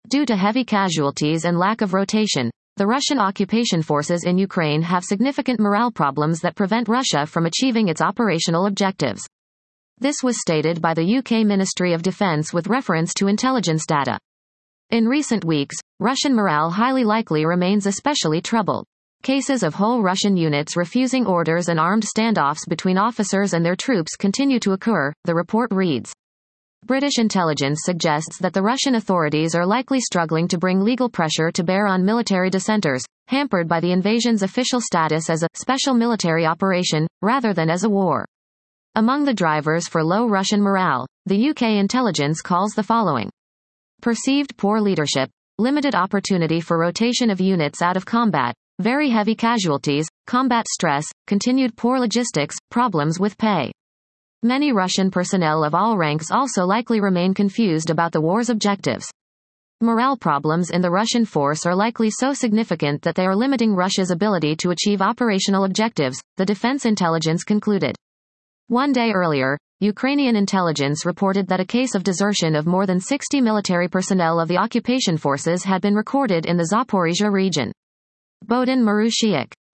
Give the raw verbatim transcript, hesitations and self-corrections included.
Due to heavy casualties and lack of rotation, the Russian occupation forces in Ukraine have significant morale problems that prevent Russia from achieving its operational objectives. This was stated by the U K Ministry of Defence with reference to intelligence data. In recent weeks, Russian morale highly likely remains especially troubled. Cases of whole Russian units refusing orders and armed standoffs between officers and their troops continue to occur, the report reads. British intelligence suggests that the Russian authorities are likely struggling to bring legal pressure to bear on military dissenters, hampered by the invasion's official status as a special military operation, rather than as a war. Among the drivers for low Russian morale, the U K intelligence calls the following. Perceived poor leadership, limited opportunity for rotation of units out of combat, very heavy casualties, combat stress, continued poor logistics, problems with pay. Many Russian personnel of all ranks also likely remain confused about the war's objectives. Morale problems in the Russian force are likely so significant that they are limiting Russia's ability to achieve operational objectives, the defense intelligence concluded. One day earlier, Ukrainian intelligence reported that a case of desertion of more than sixty military personnel of the occupation forces had been recorded in the Zaporizhzhia region. Bohdan Marushiuk,